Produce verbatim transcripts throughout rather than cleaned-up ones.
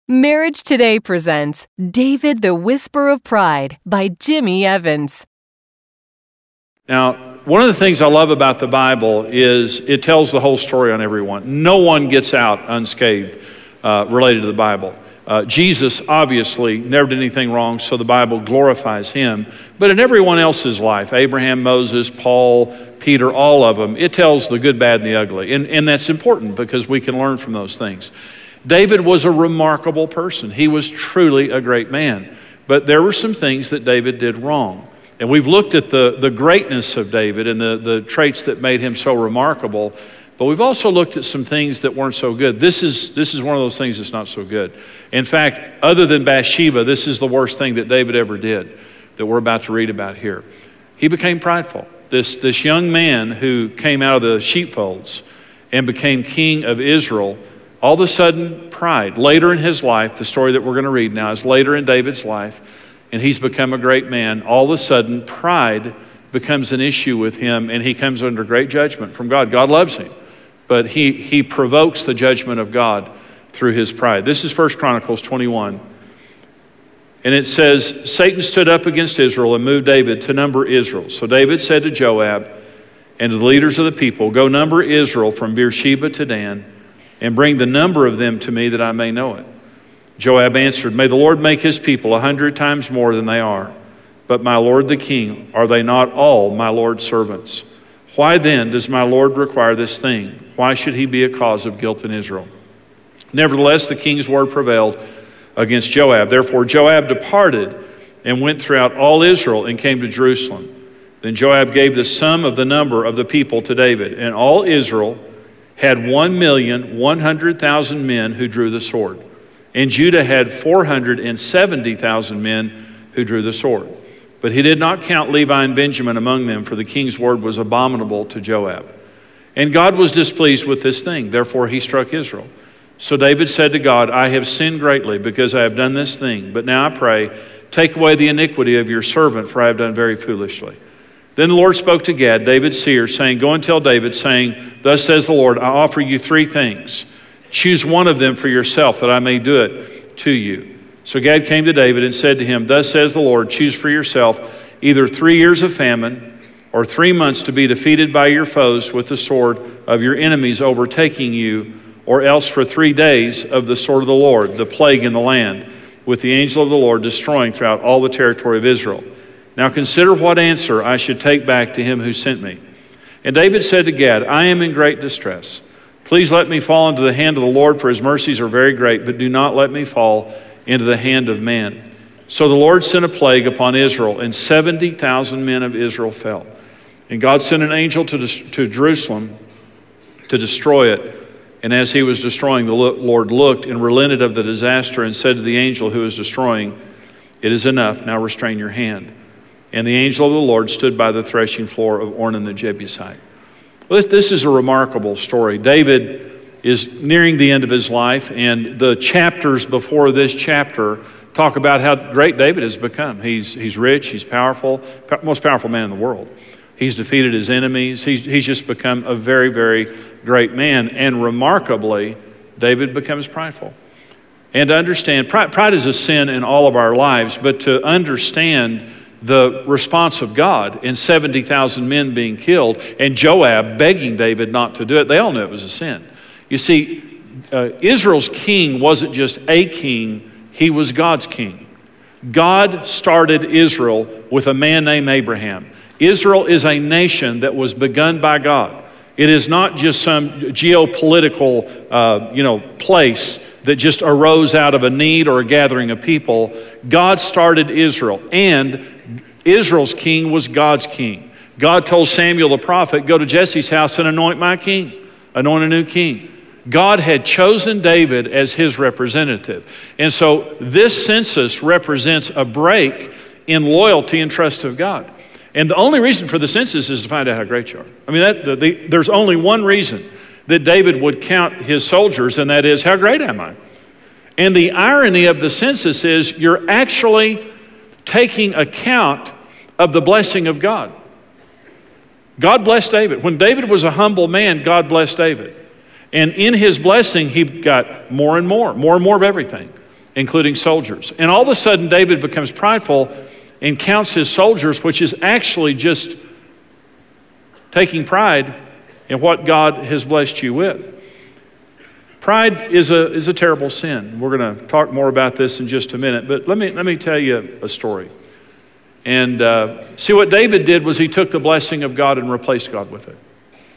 Marriage Today presents David the Whisper of Pride by Jimmy Evans. Now, one of the things I love about the Bible is it tells the whole story on everyone. No one gets out unscathed uh, related to the Bible. Uh, Jesus obviously never did anything wrong, so the Bible glorifies him. But in everyone else's life, Abraham, Moses, Paul, Peter, all of them, it tells the good, bad, and the ugly. And, and that's important because we can learn from those things. David was a remarkable person. He was truly a great man. But there were some things that David did wrong. And we've looked at the, the greatness of David and the, the traits that made him so remarkable. But we've also looked at some things that weren't so good. This is, this is one of those things that's not so good. In fact, other than Bathsheba, this is the worst thing that David ever did that we're about to read about here. He became prideful. This, this young man who came out of the sheepfolds and became king of Israel, all of a sudden, pride. Later in his life, the story that we're going to read now is later in David's life, and he's become a great man. All of a sudden, pride becomes an issue with him, and he comes under great judgment from God. God loves him, but he, he provokes the judgment of God through his pride. This is First Chronicles twenty-one. And it says, Satan stood up against Israel and moved David to number Israel. So David said to Joab and to the leaders of the people, go number Israel from Beersheba to Dan, and bring the number of them to me that I may know it. Joab answered, may the Lord make his people a hundred times more than they are. But my lord the king, are they not all my lord's servants? Why then does my lord require this thing? Why should he be a cause of guilt in Israel? Nevertheless, the king's word prevailed against Joab. Therefore Joab departed and went throughout all Israel and came to Jerusalem. Then Joab gave the sum of the number of the people to David, and all Israel had one million one hundred thousand men who drew the sword. And Judah had four hundred seventy thousand men who drew the sword. But he did not count Levi and Benjamin among them, for the king's word was abominable to Joab. And God was displeased with this thing, therefore he struck Israel. So David said to God, I have sinned greatly because I have done this thing. But now I pray, take away the iniquity of your servant, for I have done very foolishly. Then the Lord spoke to Gad, David's seer, saying, go and tell David, saying, thus says the Lord, I offer you three things. Choose one of them for yourself, that I may do it to you. So Gad came to David and said to him, thus says the Lord, choose for yourself either three years of famine or three months to be defeated by your foes with the sword of your enemies overtaking you, or else for three days of the sword of the Lord, the plague in the land, with the angel of the Lord destroying throughout all the territory of Israel. Now consider what answer I should take back to him who sent me. And David said to Gad, I am in great distress. Please let me fall into the hand of the Lord, for his mercies are very great, but do not let me fall into the hand of man. So the Lord sent a plague upon Israel, and seventy thousand men of Israel fell. And God sent an angel to, to Jerusalem to destroy it. And as he was destroying, the Lord looked and relented of the disaster and said to the angel who was destroying, it is enough, now restrain your hand. And the angel of the Lord stood by the threshing floor of Ornan the Jebusite. Well, this is a remarkable story. David is nearing the end of his life, and the chapters before this chapter talk about how great David has become. He's, he's rich, he's powerful, most powerful man in the world. He's defeated his enemies. He's, he's just become a very, very great man. And remarkably, David becomes prideful. And to understand, pride, pride is a sin in all of our lives, but to understand the response of God in seventy thousand men being killed and Joab begging David not to do it, they all knew it was a sin. You see, uh, Israel's king wasn't just a king, he was God's king. God started Israel with a man named Abraham. Israel is a nation that was begun by God. It is not just some geopolitical uh, you know, place that just arose out of a need or a gathering of people. God started Israel, and Israel's king was God's king. God told Samuel the prophet, go to Jesse's house and anoint my king, anoint a new king. God had chosen David as his representative. And so this census represents a break in loyalty and trust of God. And the only reason for the census is to find out how great you are. I mean, that, the, the, there's only one reason that David would count his soldiers, and that is, how great am I? And the irony of the census is you're actually taking account of the blessing of God. God blessed David. When David was a humble man, God blessed David. And in his blessing, he got more and more, more and more of everything. including soldiers. And all of a sudden, David becomes prideful and counts his soldiers, which is actually just taking pride in what God has blessed you with. Pride is a, is a terrible sin. We're going to talk more about this in just a minute, but let me, let me tell you a story. And uh, see, what David did was he took the blessing of God and replaced God with it.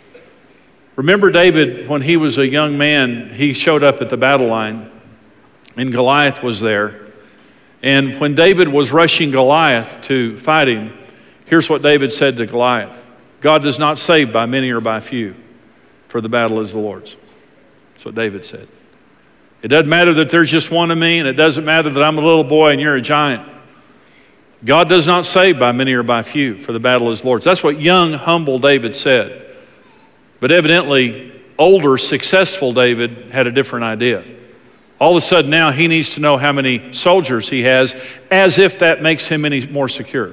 Remember David, when he was a young man, he showed up at the battle line, and Goliath was there. And when David was rushing Goliath to fight him, here's what David said to Goliath: God does not save by many or by few, for the battle is the Lord's. That's what David said. It doesn't matter that there's just one of me, and it doesn't matter that I'm a little boy and you're a giant. God does not save by many or by few, for the battle is the Lord's. That's what young, humble David said. But evidently, older, successful David had a different idea. All of a sudden now he needs to know how many soldiers he has, as if that makes him any more secure.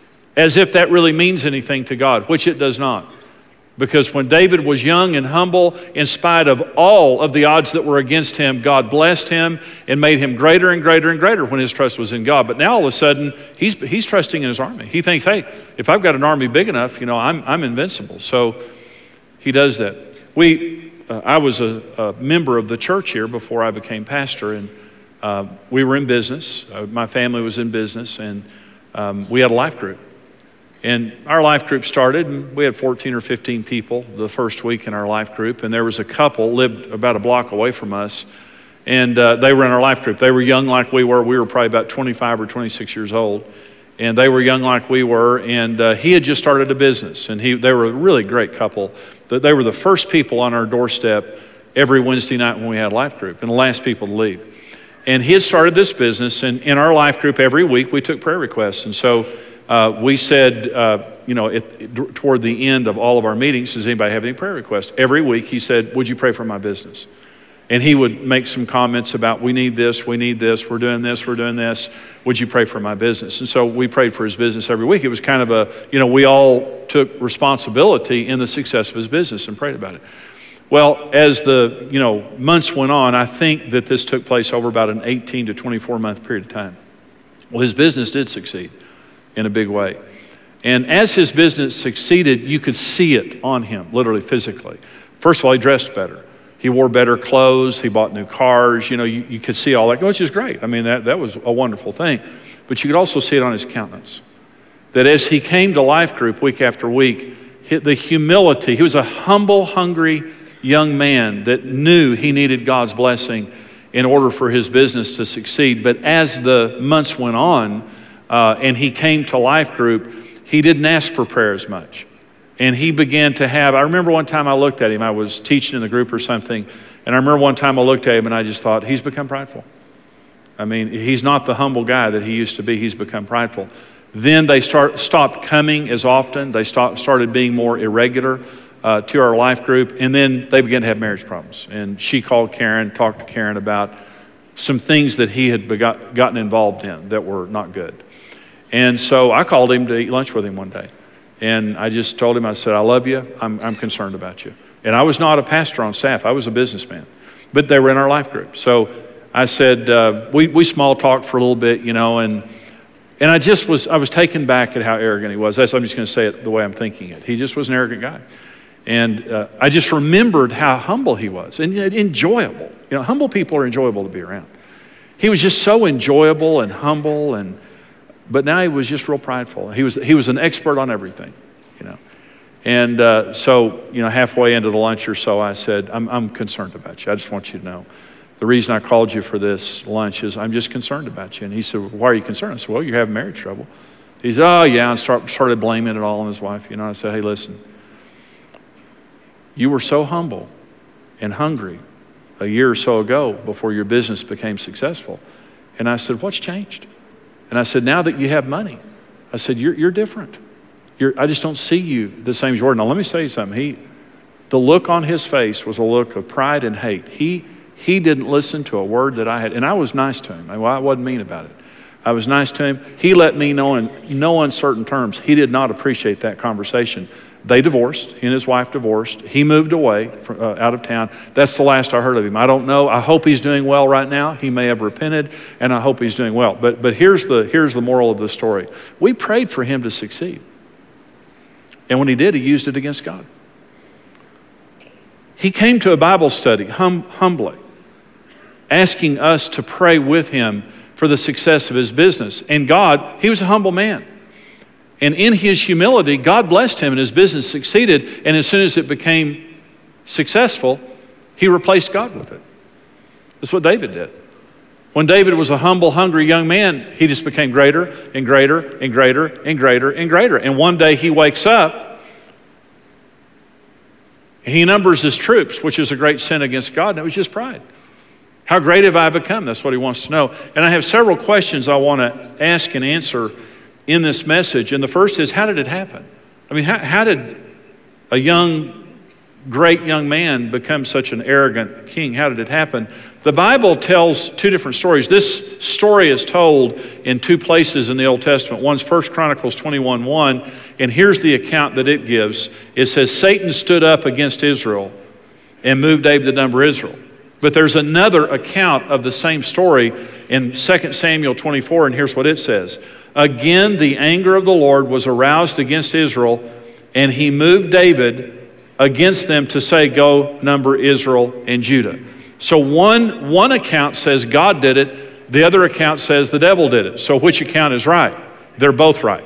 As if that really means anything to God, which it does not. Because when David was young and humble, in spite of all of the odds that were against him, God blessed him and made him greater and greater and greater when his trust was in God. But now all of a sudden, he's, he's trusting in his army. He thinks, hey, if I've got an army big enough, you know, I'm, I'm invincible. So he does that. We, uh, I was a, a member of the church here before I became pastor, and uh, we were in business. Uh, my family was in business, and um, we had a life group. And our life group started, and we had fourteen or fifteen people the first week in our life group. And there was a couple lived about a block away from us, and uh, they were in our life group. They were young like we were. We were probably about twenty-five or twenty-six years old. And they were young like we were. And uh, he had just started a business. And he, they were a really great couple. They were the first people on our doorstep every Wednesday night when we had life group, and the last people to leave. And he had started this business. And in our life group every week, we took prayer requests. And so Uh, we said, uh, you know, it, it, toward the end of all of our meetings, does anybody have any prayer requests? Every week he said, would you pray for my business? And he would make some comments about, we need this, we need this, we're doing this, we're doing this. Would you pray for my business? And so we prayed for his business every week. It was kind of a, you know, we all took responsibility in the success of his business and prayed about it. Well, as the, you know, months went on, I think that this took place over about an eighteen to twenty-four month period of time. Well, his business did succeed in a big way. And as his business succeeded, you could see it on him, literally physically. First of all, he dressed better. He wore better clothes. He bought new cars. You know, you, you could see all that, which is great. I mean, that, that was a wonderful thing. But you could also see it on his countenance. That as he came to life group week after week, the humility, he was a humble, hungry young man that knew he needed God's blessing in order for his business to succeed. But as the months went on, Uh, and he came to life group, he didn't ask for prayer as much. And he began to have, I remember one time I looked at him, I was teaching in the group or something, and I remember one time I looked at him and I just thought, he's become prideful. I mean, he's not the humble guy that he used to be, he's become prideful. Then they start stopped coming as often, they start, started being more irregular uh, to our life group, and then they began to have marriage problems. And she called Karen, talked to Karen about some things that he had begot, gotten involved in that were not good. And so I called him to eat lunch with him one day. And I just told him, I said, I love you. I'm, I'm concerned about you. And I was not a pastor on staff. I was a businessman. But they were in our life group. So I said, uh, we, we small talked for a little bit, you know, and and I just was, I was taken back at how arrogant he was. That's, I'm just going to say it the way I'm thinking it. He just was an arrogant guy. And uh, I just remembered how humble he was and enjoyable. You know, humble people are enjoyable to be around. He was just so enjoyable and humble, and but now he was just real prideful. He was he was an expert on everything, you know. And uh, so, you know, halfway into the lunch or so, I said, I'm, I'm concerned about you. I just want you to know. The reason I called you for this lunch is I'm just concerned about you. And he said, well, why are you concerned? I said, well, you're having marriage trouble. He said, oh, yeah, and start, started blaming it all on his wife. You know, I said, hey, listen, you were so humble and hungry a year or so ago before your business became successful. And I said, what's changed? And I said, now that you have money, I said, you're, you're different. You're, I just don't see you the same as you were. Now, let me tell you something. He, the look on his face was a look of pride and hate. He, he didn't listen to a word that I had. And I was nice to him. I, well, I wasn't mean about it. I was nice to him. He let me know in no uncertain terms he did not appreciate that conversation. They divorced. He and his wife divorced. He moved away from, uh, out of town. That's the last I heard of him. I don't know. I hope he's doing well right now. He may have repented, and I hope he's doing well. But, but here's the, here's the moral of the story. We prayed for him to succeed. And when he did, he used it against God. He came to a Bible study hum, humbly, asking us to pray with him for the success of his business. And God, he was a humble man. And in his humility, God blessed him and his business succeeded. And as soon as it became successful, he replaced God with it. That's what David did. When David was a humble, hungry young man, he just became greater and greater and greater and greater and greater. And one day he wakes up, he numbers his troops, which is a great sin against God, and it was just pride. How great have I become? That's what he wants to know. And I have several questions I want to ask and answer in this message. And the first is, how did it happen? I mean, how, how did a young, great young man become such an arrogant king? How did it happen? The Bible tells two different stories. This story is told in two places in the Old Testament. One's First Chronicles twenty-one one, and here's the account that it gives. It says, Satan stood up against Israel and moved David to number Israel. But there's another account of the same story in Second Samuel twenty-four, and here's what it says. Again, the anger of the Lord was aroused against Israel, and he moved David against them to say, go number Israel and Judah. So one, one account says God did it. The other account says the devil did it. So which account is right? They're both right.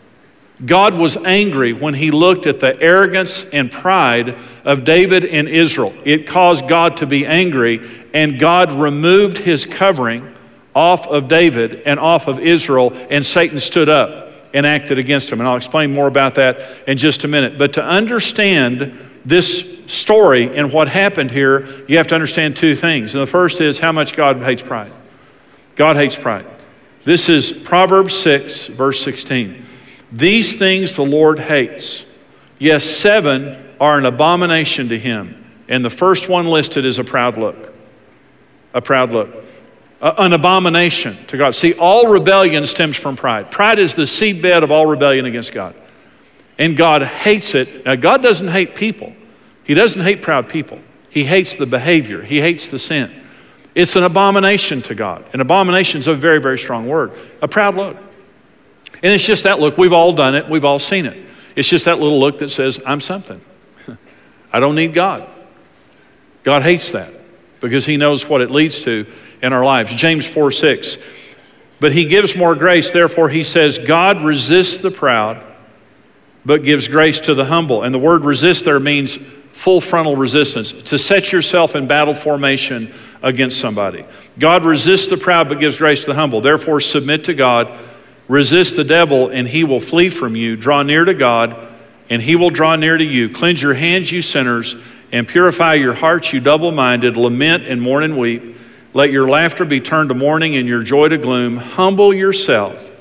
God was angry when he looked at the arrogance and pride of David and Israel. It caused God to be angry, and God removed his covering off of David and off of Israel, and Satan stood up and acted against him. And I'll explain more about that in just a minute. But to understand this story and what happened here, you have to understand two things. And the first is how much God hates pride. God hates pride. This is Proverbs six, verse sixteen. These things the Lord hates. Yes, seven are an abomination to him. And the first one listed is a proud look. A proud look. Uh, an abomination to God. See, all rebellion stems from pride. Pride is the seedbed of all rebellion against God. And God hates it. Now, God doesn't hate people. He doesn't hate proud people. He hates the behavior. He hates the sin. It's an abomination to God. An abomination is a very, very strong word. A proud look. And it's just that look. We've all done it. We've all seen it. It's just that little look that says, I'm something. I don't need God. God hates that because he knows what it leads to in our lives. James four six. But he gives more grace. Therefore, he says, God resists the proud, but gives grace to the humble. And the word resist there means full frontal resistance, to set yourself in battle formation against somebody. God resists the proud, but gives grace to the humble. Therefore, submit to God. Resist the devil, and he will flee from you. Draw near to God, and he will draw near to you. Cleanse your hands, you sinners, and purify your hearts, you double-minded. Lament and mourn and weep. Let your laughter be turned to mourning and your joy to gloom. Humble yourself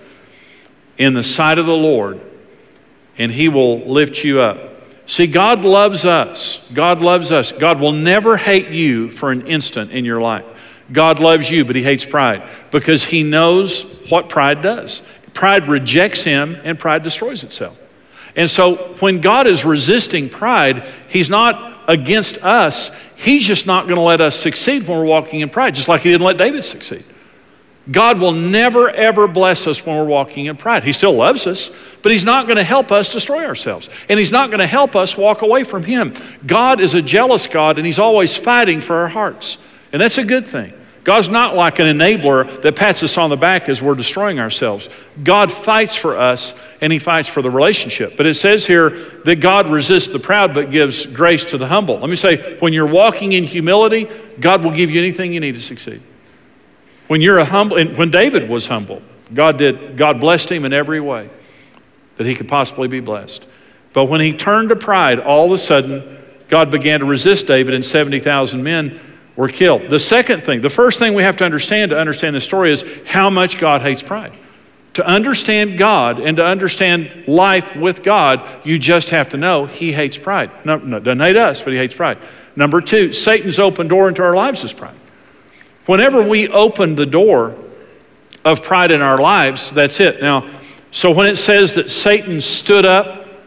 in the sight of the Lord, and he will lift you up. See, God loves us. God loves us. God will never hate you for an instant in your life. God loves you, but he hates pride because he knows what pride does. Pride rejects him, and pride destroys itself. And so when God is resisting pride, he's not against us. He's just not going to let us succeed when we're walking in pride, just like he didn't let David succeed. God will never, ever bless us when we're walking in pride. He still loves us, but he's not going to help us destroy ourselves. And he's not going to help us walk away from him. God is a jealous God, and he's always fighting for our hearts. And that's a good thing. God's not like an enabler that pats us on the back as we're destroying ourselves. God fights for us, and he fights for the relationship. But it says here that God resists the proud but gives grace to the humble. Let me say, when you're walking in humility, God will give you anything you need to succeed. When you're a humble, and when David was humble, God did, God blessed him in every way that he could possibly be blessed. But when he turned to pride, all of a sudden, God began to resist David, and seventy thousand men were killed. The second thing, the first thing we have to understand to understand this story is how much God hates pride. To understand God and to understand life with God, you just have to know he hates pride. No, no, doesn't hate us, but he hates pride. Number two, Satan's open door into our lives is pride. Whenever we open the door of pride in our lives, that's it. Now, so when it says that Satan stood up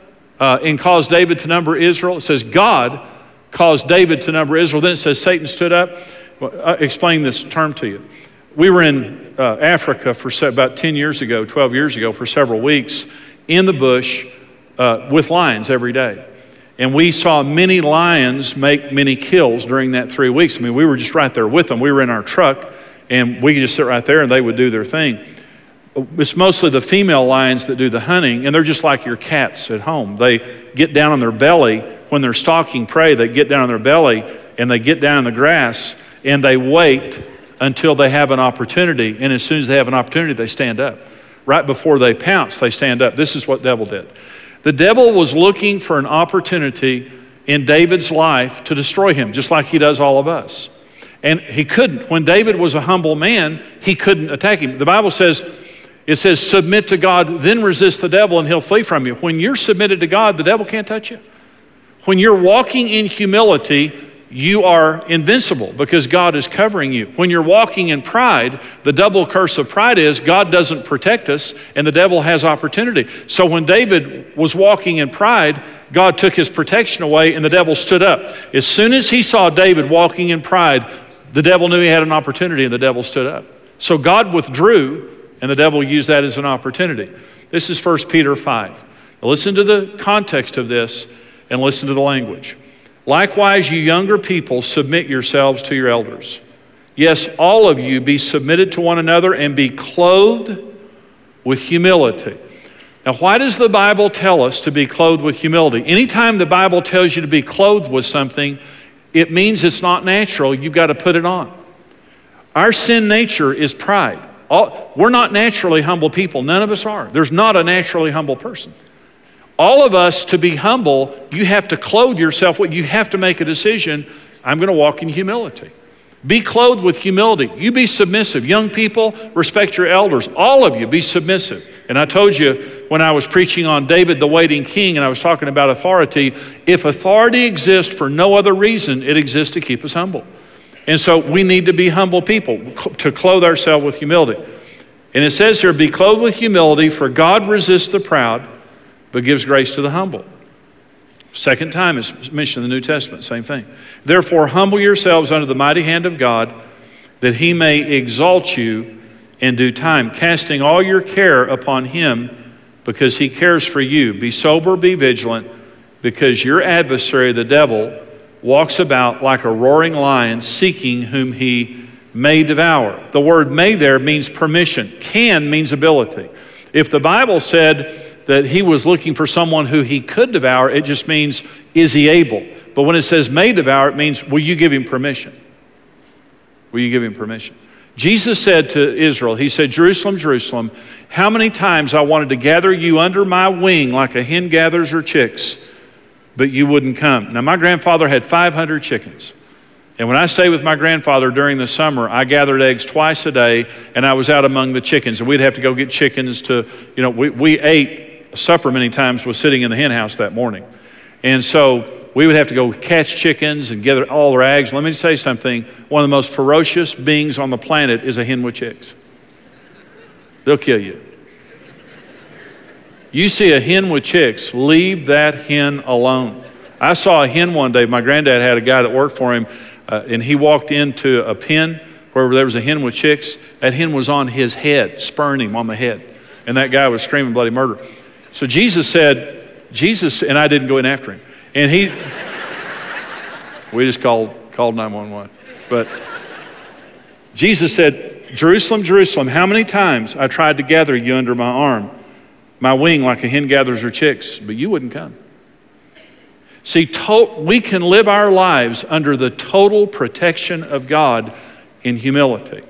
uh, and caused David to number Israel. It says God caused David to number Israel. Then it says Satan stood up. Well, I'll explain this term to you. We were in uh, Africa for se- about ten years ago, twelve years ago, for several weeks in the bush uh, with lions every day. And we saw many lions make many kills during that three weeks. I mean, we were just right there with them. We were in our truck, and we could just sit right there, and they would do their thing. It's mostly the female lions that do the hunting, and they're just like your cats at home. They get down on their belly when they're stalking prey. They get down on their belly, and they get down in the grass, and they wait until they have an opportunity. And as soon as they have an opportunity, they stand up. Right before they pounce, they stand up. This is what the devil did. The devil was looking for an opportunity in David's life to destroy him, just like he does all of us. And he couldn't. When David was a humble man, he couldn't attack him. The Bible says, it says, submit to God, then resist the devil, and he'll flee from you. When you're submitted to God, the devil can't touch you. When you're walking in humility, you are invincible because God is covering you. When you're walking in pride, the double curse of pride is God doesn't protect us and the devil has opportunity. So when David was walking in pride, God took his protection away and the devil stood up. As soon as he saw David walking in pride, the devil knew he had an opportunity and the devil stood up. So God withdrew and the devil used that as an opportunity. This is First Peter five. Now listen to the context of this and listen to the language. Likewise, you younger people, submit yourselves to your elders. Yes, all of you be submitted to one another and be clothed with humility. Now, why does the Bible tell us to be clothed with humility? Anytime the Bible tells you to be clothed with something, it means it's not natural. You've got to put it on. Our sin nature is pride. All, we're not naturally humble people. None of us are. There's not a naturally humble person. All of us, to be humble, you have to clothe yourself. You have to make a decision. I'm going to walk in humility. Be clothed with humility. You be submissive. Young people, respect your elders. All of you, be submissive. And I told you when I was preaching on David, the waiting king, and I was talking about authority, if authority exists for no other reason, it exists to keep us humble. And so we need to be humble people, to clothe ourselves with humility. And it says here, be clothed with humility, for God resists the proud, but gives grace to the humble. Second time it's mentioned in the New Testament, same thing. Therefore, humble yourselves under the mighty hand of God, that he may exalt you in due time, casting all your care upon him, because he cares for you. Be sober, be vigilant, because your adversary, the devil, walks about like a roaring lion, seeking whom he may devour. The word may there means permission. Can means ability. If the Bible said that he was looking for someone who he could devour, it just means, is he able? But when it says may devour, it means, will you give him permission? Will you give him permission? Jesus said to Israel, he said, Jerusalem, Jerusalem, how many times I wanted to gather you under my wing like a hen gathers her chicks, but you wouldn't come. Now, my grandfather had five hundred chickens. And when I stayed with my grandfather during the summer, I gathered eggs twice a day, and I was out among the chickens. And we'd have to go get chickens to, you know, we, we ate supper many times was sitting in the hen house that morning. And so we would have to go catch chickens and gather all their eggs. Let me tell you something. One of the most ferocious beings on the planet is a hen with chicks. They'll kill you. You see a hen with chicks, leave that hen alone. I saw a hen one day. My granddad had a guy that worked for him, uh, and he walked into a pen where there was a hen with chicks. That hen was on his head, spurring him on the head. And that guy was screaming bloody murder. So Jesus said, Jesus, and I didn't go in after him. And he, we just called, called nine one one. But Jesus said, Jerusalem, Jerusalem, how many times I tried to gather you under my arm, my wing like a hen gathers her chicks, but you wouldn't come. See, to- we can live our lives under the total protection of God in humility.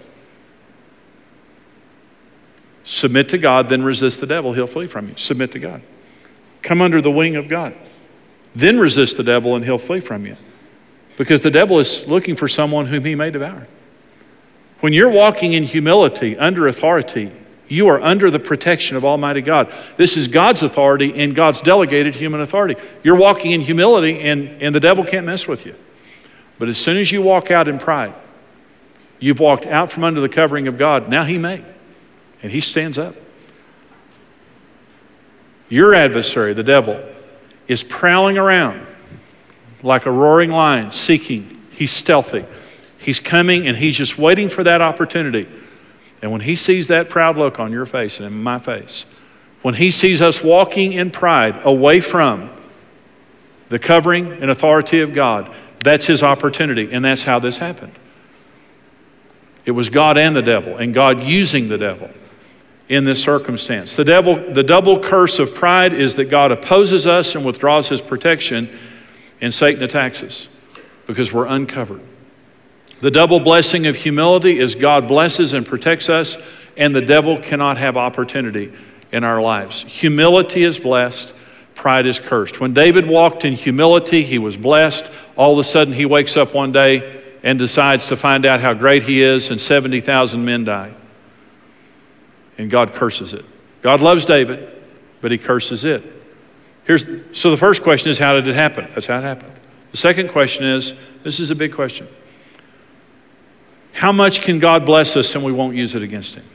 Submit to God, then resist the devil. He'll flee from you. Submit to God. Come under the wing of God. Then resist the devil and he'll flee from you. Because the devil is looking for someone whom he may devour. When you're walking in humility, under authority, you are under the protection of Almighty God. This is God's authority and God's delegated human authority. You're walking in humility and, and the devil can't mess with you. But as soon as you walk out in pride, you've walked out from under the covering of God. Now he may. And he stands up. Your adversary, the devil, is prowling around like a roaring lion, seeking. He's stealthy. He's coming and he's just waiting for that opportunity. And when he sees that proud look on your face and in my face, when he sees us walking in pride away from the covering and authority of God, that's his opportunity, and that's how this happened. It was God and the devil, and God using the devil in this circumstance. The devil, the double curse of pride is that God opposes us and withdraws his protection, and Satan attacks us because we're uncovered. The double blessing of humility is God blesses and protects us, and the devil cannot have opportunity in our lives. Humility is blessed, pride is cursed. When David walked in humility, he was blessed. All of a sudden, he wakes up one day and decides to find out how great he is, and seventy thousand men die. And God curses it. God loves David, but he curses it. Here's, so the first question is, how did it happen? That's how it happened. The second question is, this is a big question. How much can God bless us and we won't use it against him?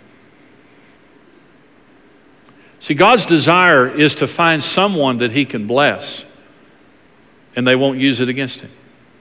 See, God's desire is to find someone that he can bless and they won't use it against him.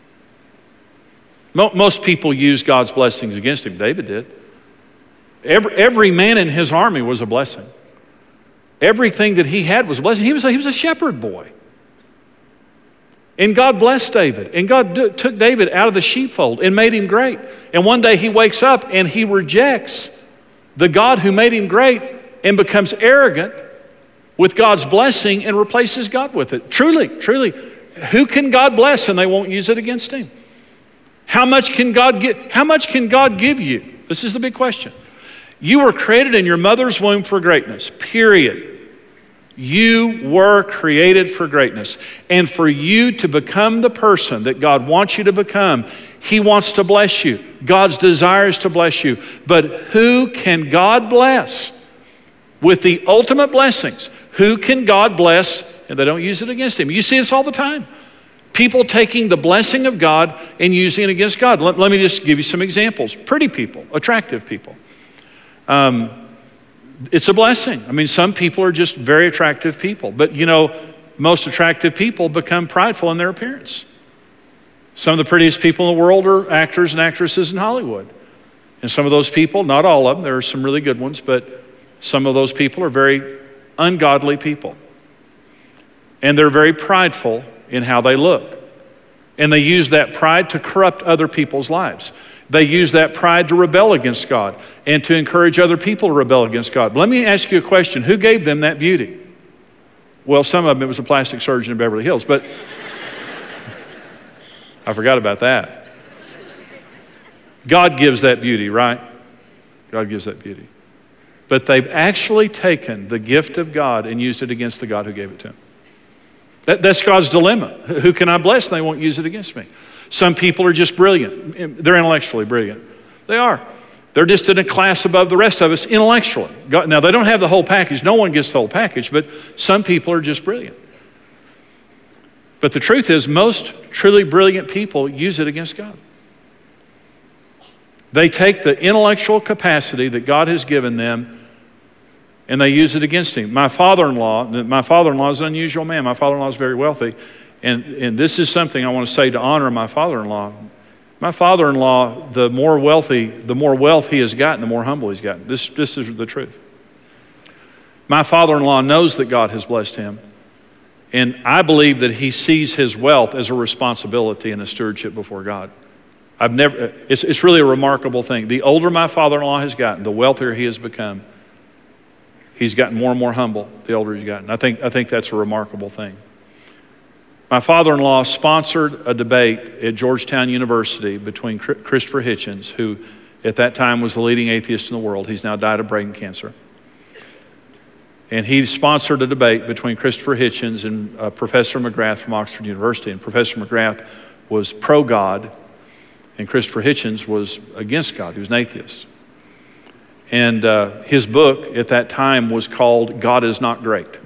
Most people use God's blessings against him. David did. Every, every man in his army was a blessing. Everything that he had was a blessing. He was a, he was a shepherd boy. And God blessed David. And God do, took David out of the sheepfold and made him great. And one day he wakes up and he rejects the God who made him great and becomes arrogant with God's blessing and replaces God with it. Truly, truly, who can God bless and they won't use it against him? How much can God give? How much can God give you? This is the big question. You were created in your mother's womb for greatness, period. You were created for greatness. And for you to become the person that God wants you to become, he wants to bless you. God's desire is to bless you. But who can God bless with the ultimate blessings? Who can God bless and they don't use it against him? You see this all the time. People taking the blessing of God and using it against God. Let, let me just give you some examples. Pretty people, attractive people. Um, it's a blessing. I mean, some people are just very attractive people. But you know, most attractive people become prideful in their appearance. Some of the prettiest people in the world are actors and actresses in Hollywood. And some of those people, not all of them, there are some really good ones, but some of those people are very ungodly people. And they're very prideful in how they look. And they use that pride to corrupt other people's lives. They use that pride to rebel against God and to encourage other people to rebel against God. But let me ask you a question. Who gave them that beauty? Well, some of them, it was a plastic surgeon in Beverly Hills, but I forgot about that. God gives that beauty, right? God gives that beauty. But they've actually taken the gift of God and used it against the God who gave it to them. That, that's God's dilemma. Who can I bless? And they won't use it against me. Some people are just brilliant. They're intellectually brilliant. They are. They're just in a class above the rest of us intellectually. God, now, they don't have the whole package. No one gets the whole package, but some people are just brilliant. But the truth is, most truly brilliant people use it against God. They take the intellectual capacity that God has given them and they use it against him. My father-in-law, my father-in-law is an unusual man. My father-in-law is very wealthy. And, and this is something I want to say to honor my father-in-law. My father-in-law, the more wealthy, the more wealth he has gotten, the more humble he's gotten. This, this is the truth. My father-in-law knows that God has blessed him. And I believe that he sees his wealth as a responsibility and a stewardship before God. I've never, it's, it's really a remarkable thing. The older my father-in-law has gotten, the wealthier he has become. He's gotten more and more humble the older he's gotten. I think, I think that's a remarkable thing. My father-in-law sponsored a debate at Georgetown University between Christopher Hitchens, who at that time was the leading atheist in the world. He's now died of brain cancer. And he sponsored a debate between Christopher Hitchens and uh, Professor McGrath from Oxford University. And Professor McGrath was pro-God, and Christopher Hitchens was against God. He was an atheist. And uh, his book at that time was called God Is Not Great.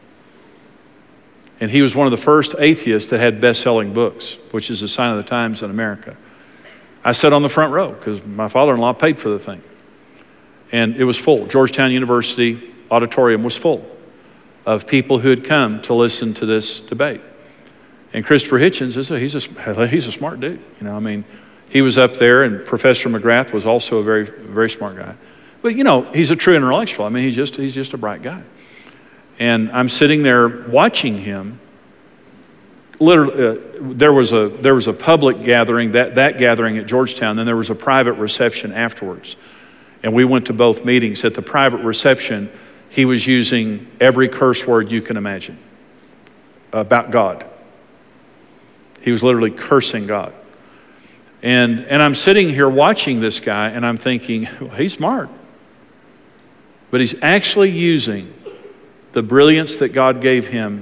And he was one of the first atheists that had best-selling books, which is a sign of the times in America. I sat on the front row because my father-in-law paid for the thing. And it was full. Georgetown University auditorium was full of people who had come to listen to this debate. And Christopher Hitchens, is a, he's, a, he's a smart dude. You know, I mean, he was up there, and Professor McGrath was also a very, very smart guy. But, you know, he's a true intellectual. I mean, he's just, he's just a bright guy. And I'm sitting there watching him. Literally, uh, there was a there was a public gathering, that, that gathering at Georgetown, then there was a private reception afterwards. And we went to both meetings. At the private reception, he was using every curse word you can imagine about God. He was literally cursing God. And, and I'm sitting here watching this guy, and I'm thinking, well, he's smart. But he's actually using the brilliance that God gave him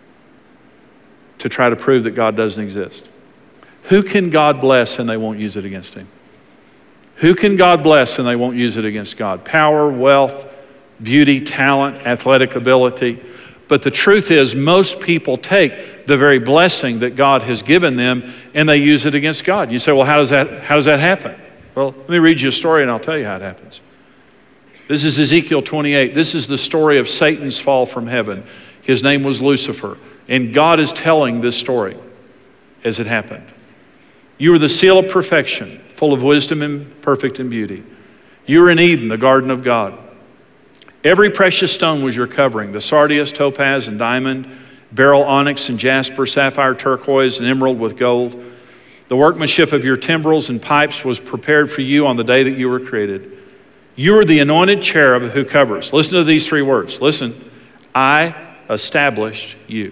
to try to prove that God doesn't exist. Who can God bless and they won't use it against him? Who can God bless and they won't use it against God? Power, wealth, beauty, talent, athletic ability. But the truth is, most people take the very blessing that God has given them and they use it against God. You say, well, how does that, how does that happen? Well, let me read you a story and I'll tell you how it happens. This is Ezekiel twenty-eight. This is the story of Satan's fall from heaven. His name was Lucifer. And God is telling this story as it happened. You were the seal of perfection, full of wisdom and perfect in beauty. You were in Eden, the garden of God. Every precious stone was your covering, the sardius, topaz, and diamond, beryl, onyx, and jasper, sapphire, turquoise, and emerald with gold. The workmanship of your timbrels and pipes was prepared for you on the day that you were created. You are the anointed cherub who covers. Listen to these three words. Listen. I established you.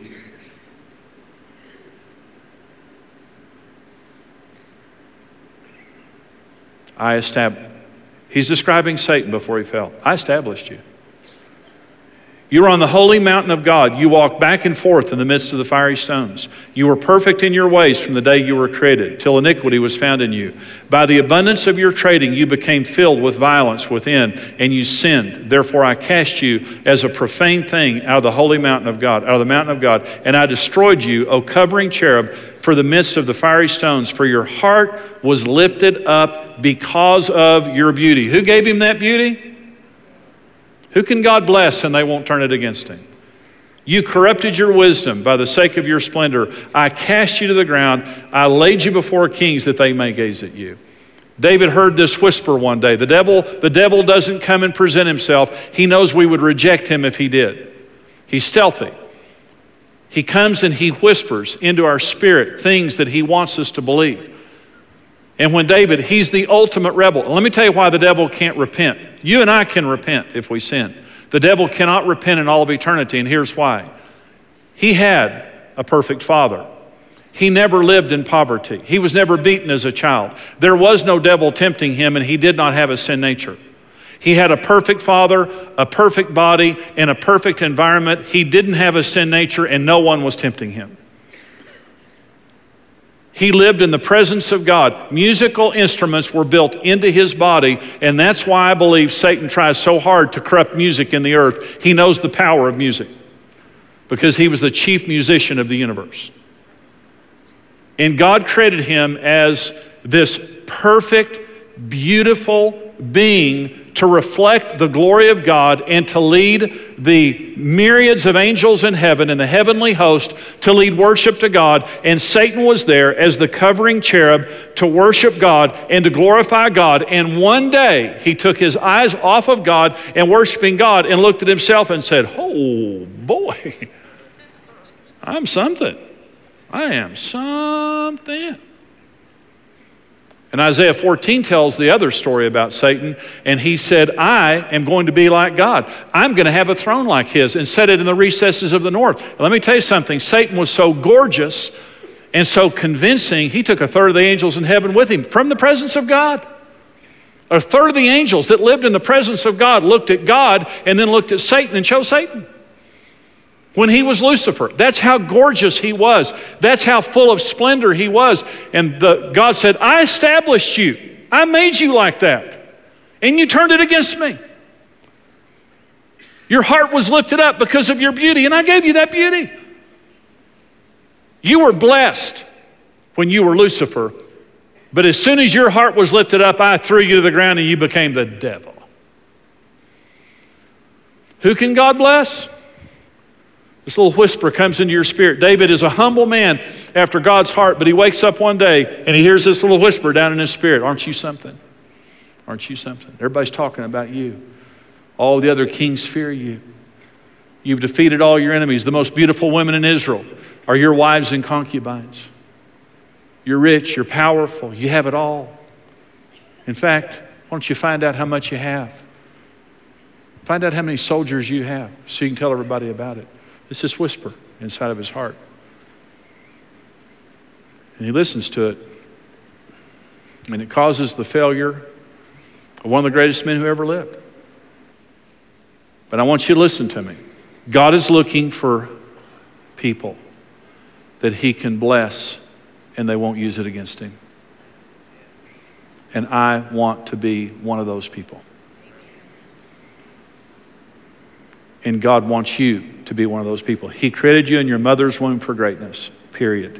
I established. He's describing Satan before he fell. I established you. You were on the holy mountain of God. You walked back and forth in the midst of the fiery stones. You were perfect in your ways from the day you were created, till iniquity was found in you. By the abundance of your trading, you became filled with violence within, and you sinned. Therefore, I cast you as a profane thing out of the holy mountain of God, out of the mountain of God, and I destroyed you, O covering cherub, for the midst of the fiery stones. For your heart was lifted up because of your beauty. Who gave him that beauty? Who can God bless and they won't turn it against him? You corrupted your wisdom by the sake of your splendor. I cast you to the ground. I laid you before kings that they may gaze at you. David heard this whisper one day. The devil, the devil doesn't come and present himself. He knows we would reject him if he did. He's stealthy. He comes and he whispers into our spirit things that he wants us to believe. And when David, he's the ultimate rebel. And let me tell you why the devil can't repent. You and I can repent if we sin. The devil cannot repent in all of eternity, and here's why. He had a perfect father. He never lived in poverty. He was never beaten as a child. There was no devil tempting him, and he did not have a sin nature. He had a perfect father, a perfect body, and a perfect environment. He didn't have a sin nature, and no one was tempting him. He lived in the presence of God. Musical instruments were built into his body, and that's why I believe Satan tries so hard to corrupt music in the earth. He knows the power of music because he was the chief musician of the universe. And God created him as this perfect, beautiful being to reflect the glory of God and to lead the myriads of angels in heaven and the heavenly host to lead worship to God. And Satan was there as the covering cherub to worship God and to glorify God. And one day he took his eyes off of God and worshiping God and looked at himself and said, oh boy, I'm something. I am something. And Isaiah fourteen tells the other story about Satan, and he said, I am going to be like God. I'm going to have a throne like his and set it in the recesses of the north. And let me tell you something, Satan was so gorgeous and so convincing, he took a third of the angels in heaven with him from the presence of God. A third of the angels that lived in the presence of God looked at God and then looked at Satan and chose Satan. When he was Lucifer, that's how gorgeous he was. That's how full of splendor he was. And the, God said, I established you. I made you like that. And you turned it against me. Your heart was lifted up because of your beauty, and I gave you that beauty. You were blessed when you were Lucifer, but as soon as your heart was lifted up, I threw you to the ground and you became the devil. Who can God bless? This little whisper comes into your spirit. David is a humble man after God's heart, but he wakes up one day and he hears this little whisper down in his spirit. Aren't you something? Aren't you something? Everybody's talking about you. All the other kings fear you. You've defeated all your enemies. The most beautiful women in Israel are your wives and concubines. You're rich, you're powerful, you have it all. In fact, why don't you find out how much you have? Find out how many soldiers you have so you can tell everybody about it. It's this whisper inside of his heart. And he listens to it. And it causes the failure of one of the greatest men who ever lived. But I want you to listen to me. God is looking for people that he can bless and they won't use it against him. And I want to be one of those people. And God wants you to be one of those people. He created you in your mother's womb for greatness, period.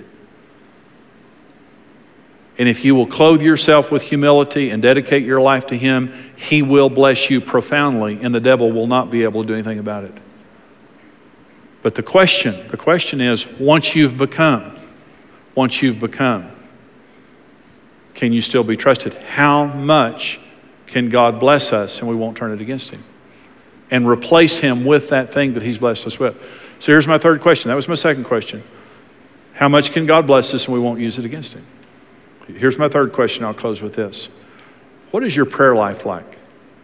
And if you will clothe yourself with humility and dedicate your life to him, he will bless you profoundly, and the devil will not be able to do anything about it. But the question, the question is, once you've become, once you've become, can you still be trusted? How much can God bless us and we won't turn it against him? And replace him with that thing that he's blessed us with. So here's my third question. That was my second question. How much can God bless us and we won't use it against him? Here's my third question. I'll close with this. What is your prayer life like?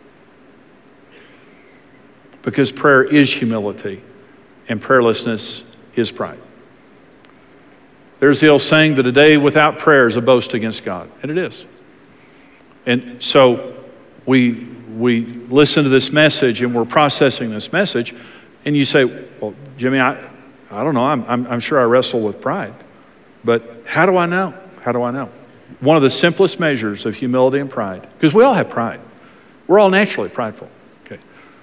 Because prayer is humility and prayerlessness is pride. There's the old saying that a day without prayer is a boast against God, and it is. And so we we listen to this message and we're processing this message, and you say, well, Jimmy, I, I don't know, I'm, I'm, I'm sure I wrestle with pride, but how do I know? How do I know? One of the simplest measures of humility and pride, because we all have pride. We're all naturally prideful, okay?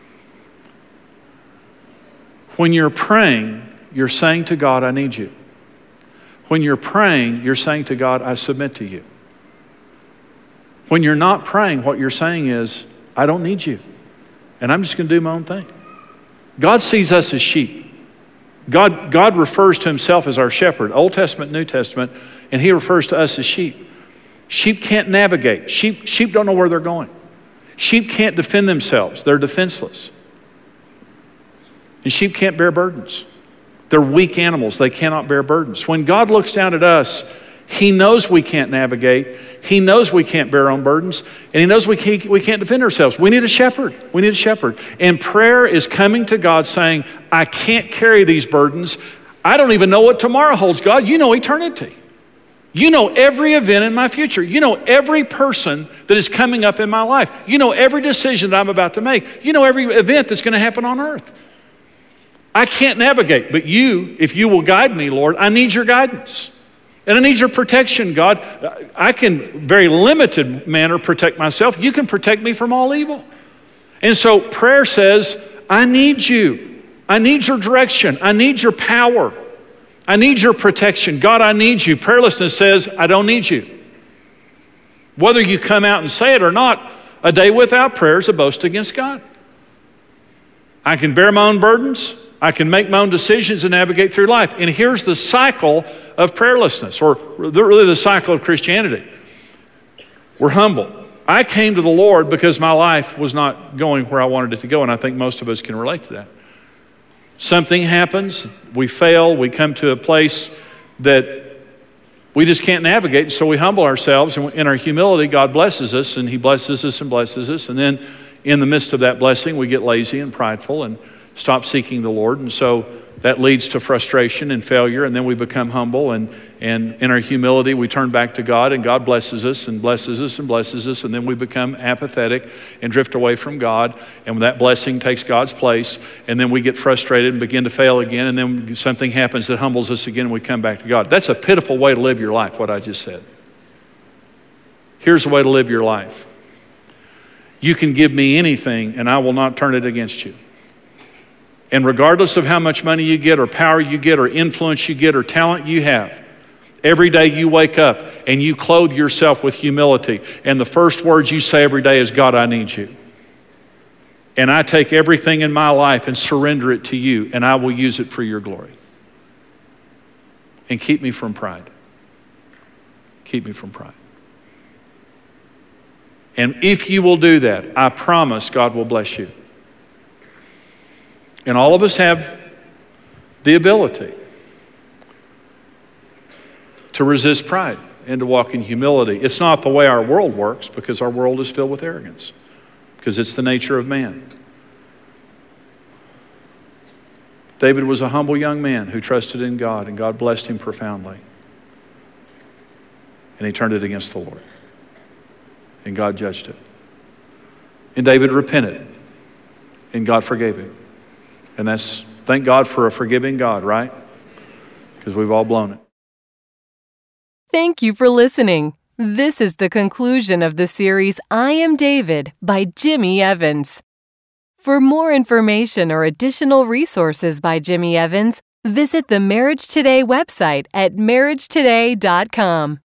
When you're praying, you're saying to God, I need you. When you're praying, you're saying to God, I submit to you. When you're not praying, what you're saying is, I don't need you, and I'm just going to do my own thing. God sees us as sheep. God, God refers to himself as our shepherd, Old Testament, New Testament, and he refers to us as sheep. Sheep can't navigate. Sheep, sheep don't know where they're going. Sheep can't defend themselves. They're defenseless. And sheep can't bear burdens. They're weak animals. They cannot bear burdens. When God looks down at us, he knows we can't navigate. He knows we can't bear our own burdens. And he knows we can't, we can't defend ourselves. We need a shepherd. We need a shepherd. And prayer is coming to God saying, I can't carry these burdens. I don't even know what tomorrow holds, God. You know eternity. You know every event in my future. You know every person that is coming up in my life. You know every decision that I'm about to make. You know every event that's going to happen on earth. I can't navigate, but you, if you will guide me, Lord, I need your guidance. And I need your protection, God. I can, very limited manner, protect myself. You can protect me from all evil. And so prayer says, I need you. I need your direction. I need your power. I need your protection. God, I need you. Prayerlessness says, I don't need you. Whether you come out and say it or not, a day without prayer is a boast against God. I can bear my own burdens. I can make my own decisions and navigate through life. And here's the cycle of prayerlessness, or really the cycle of Christianity. We're humble. I came to the Lord because my life was not going where I wanted it to go, and I think most of us can relate to that. Something happens, we fail, we come to a place that we just can't navigate, so we humble ourselves, and in our humility, God blesses us, and he blesses us and blesses us, and then in the midst of that blessing, we get lazy and prideful and stop seeking the Lord, and so that leads to frustration and failure, and then we become humble, and, and in our humility, we turn back to God, and God blesses us and blesses us and blesses us, and then we become apathetic and drift away from God, and that blessing takes God's place, and then we get frustrated and begin to fail again, and then something happens that humbles us again, and we come back to God. That's a pitiful way to live your life, what I just said. Here's the way to live your life. You can give me anything, and I will not turn it against you. And regardless of how much money you get or power you get or influence you get or talent you have, every day you wake up and you clothe yourself with humility. And the first words you say every day is, God, I need you. and I take everything in my life and surrender it to you, and I will use it for your glory. And keep me from pride. Keep me from pride. And if you will do that, I promise God will bless you. And all of us have the ability to resist pride and to walk in humility. It's not the way our world works, because our world is filled with arrogance, because it's the nature of man. David was a humble young man who trusted in God, and God blessed him profoundly. And he turned it against the Lord. And God judged it. And David repented, and God forgave him. And that's, thank God for a forgiving God, right? Because we've all blown it. Thank you for listening. This is the conclusion of the series I Am David by Jimmy Evans. For more information or additional resources by Jimmy Evans, visit the Marriage Today website at marriage today dot com.